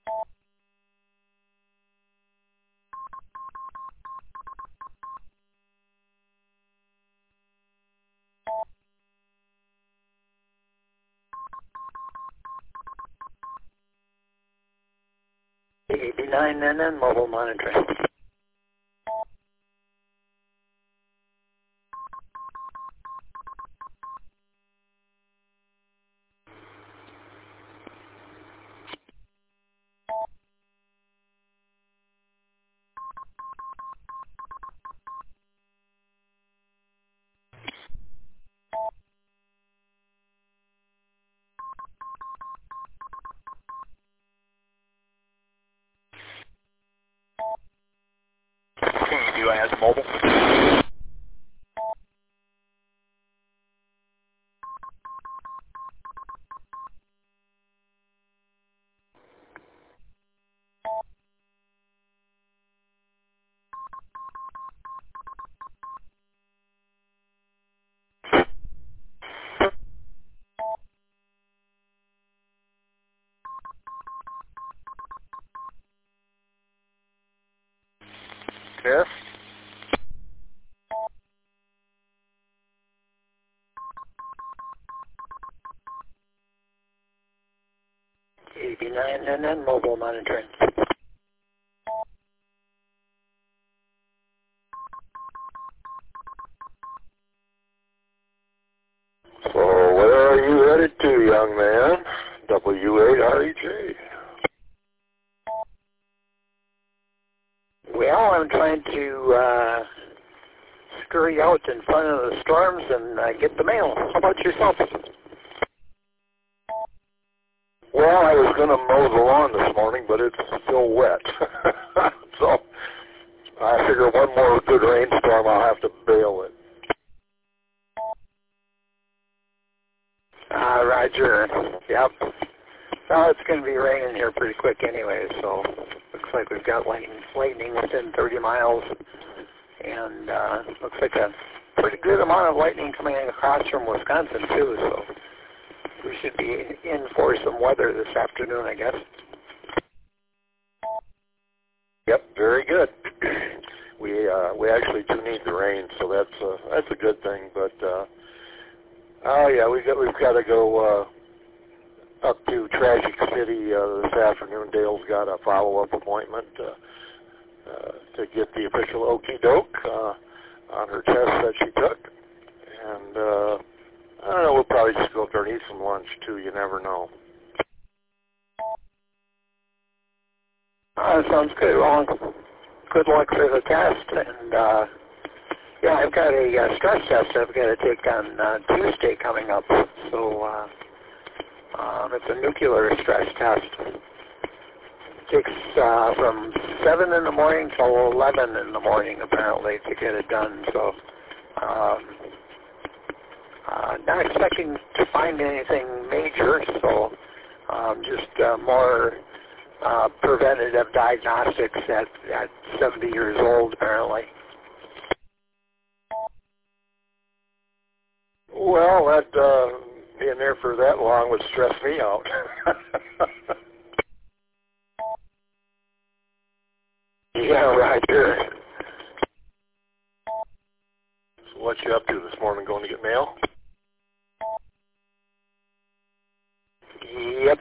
AB9NN mobile monitoring. KDUIS mobile. Test. AB9NN mobile monitoring. So where are you headed to, young man? W8REJ. Well, I'm trying to scurry out in front of the storms and get the mail. How about yourself? Well, I was going to mow the lawn this morning, but it's still wet. So I figure one more good rainstorm, I'll have to bail it. Roger. Yep. Well, it's going to be raining here pretty quick anyway, so looks like we've got lightning within 30 miles, and looks like a pretty good amount of lightning coming across from Wisconsin, too, so we should be in for some weather this afternoon, I guess. Yep, very good. We actually do need the rain, so that's a good thing. But oh yeah, we've got to go up to Tragic City this afternoon. Dale's got a follow-up appointment to get the official okey doke on her test that she took, and I don't know. We'll probably just go up there and eat some lunch too. You never know. Sounds good. Well, good luck for the test. And, yeah, I've got a stress test I've got to take on Tuesday coming up. So it's a nuclear stress test. It takes from 7 in the morning till 11 in the morning, apparently, to get it done. So not expecting to find anything major, so just more preventative diagnostics at 70 years old, apparently. Well, that being there for that long would stress me out. Yeah, Roger. So what you up to this morning? Going to get mail? Yep.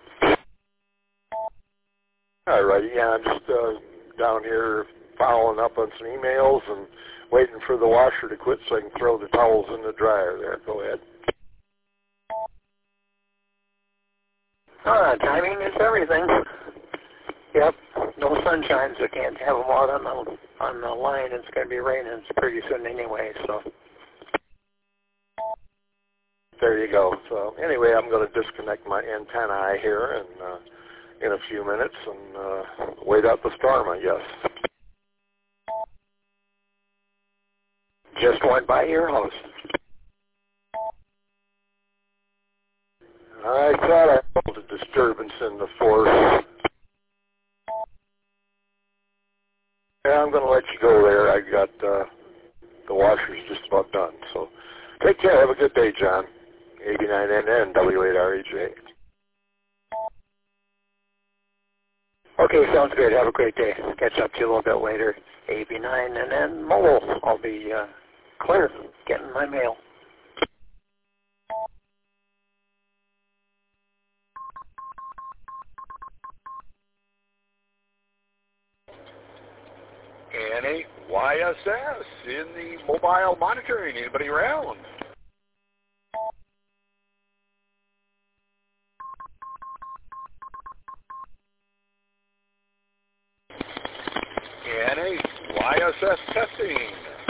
All righty. Yeah, I'm just down here following up on some emails and waiting for the washer to quit so I can throw the towels in the dryer there. Go ahead. Timing is everything. Yep. No sunshine, so can't have them out on the line. It's going to be raining pretty soon anyway, so. There you go. So anyway, I'm going to disconnect my antennae here in a few minutes and wait out the storm, I guess. Just went by your house. I thought I felt a disturbance in the force. Yeah, I'm going to let you go there. I got the washer's just about done. So take care. Have a good day, John. 89NN W8REJ. Okay, sounds good. Have a great day. Catch up to you a little bit later. AB9 and then mobile. I'll be clear, getting my mail. NAYSS in the mobile monitoring. Anybody around? NAYSS testing.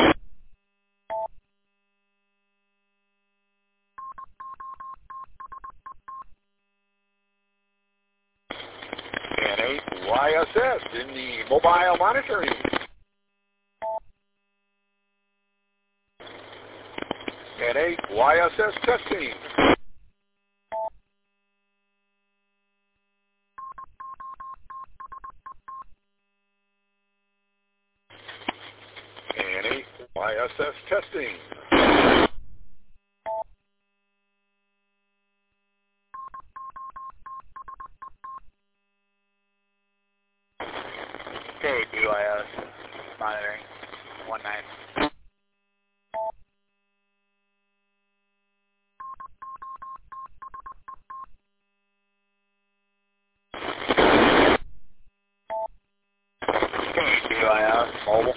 NAYSS in the mobile monitoring. NAYSS testing. NAYSS testing. KBYS monitoring 19. KBYS mobile.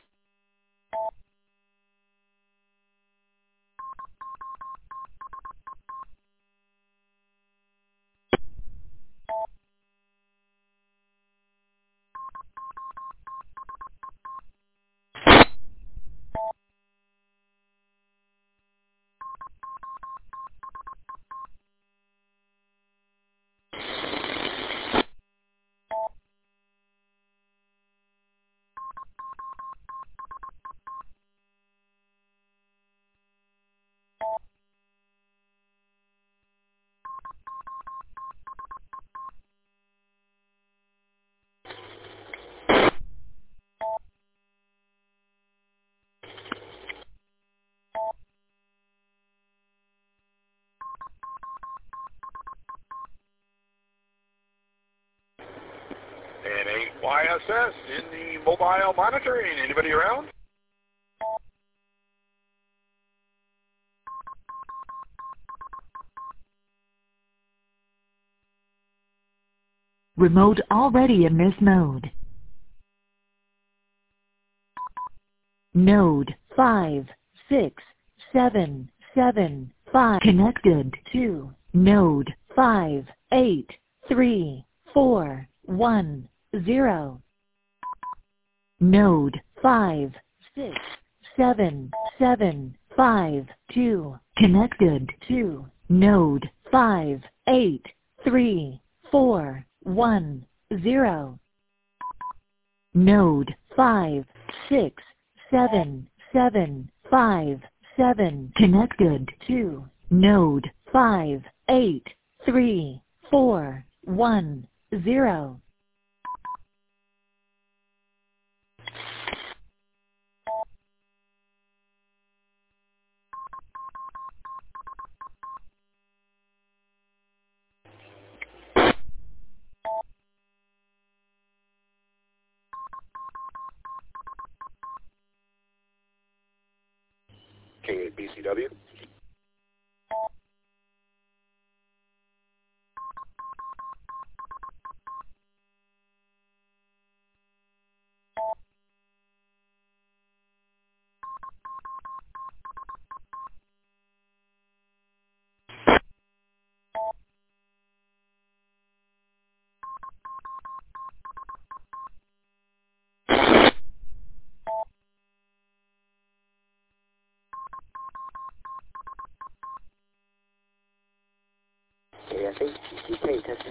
NAYSS in the mobile monitoring. Anybody around? Remote already in this mode. Node 56775 connected to node 5834110. Node 56752 connected to node 5834110. Node 56757 connected to node 5834110. KBCW. KSHTK testing.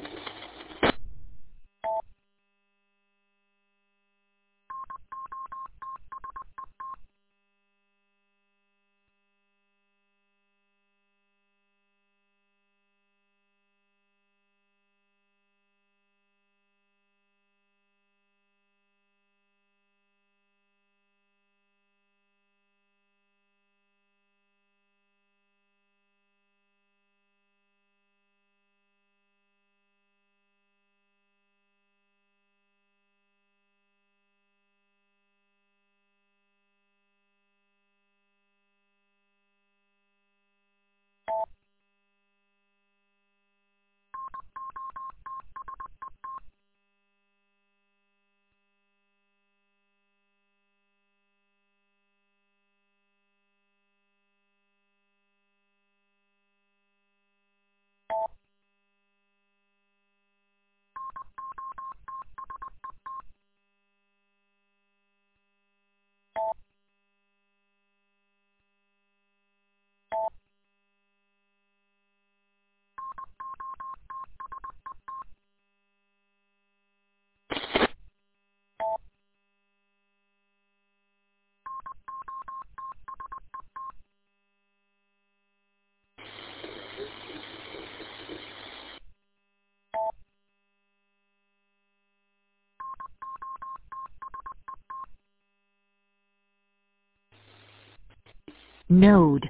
Node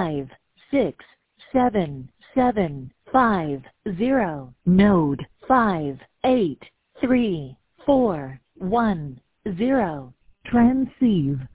567750. Node 583410. Transceive.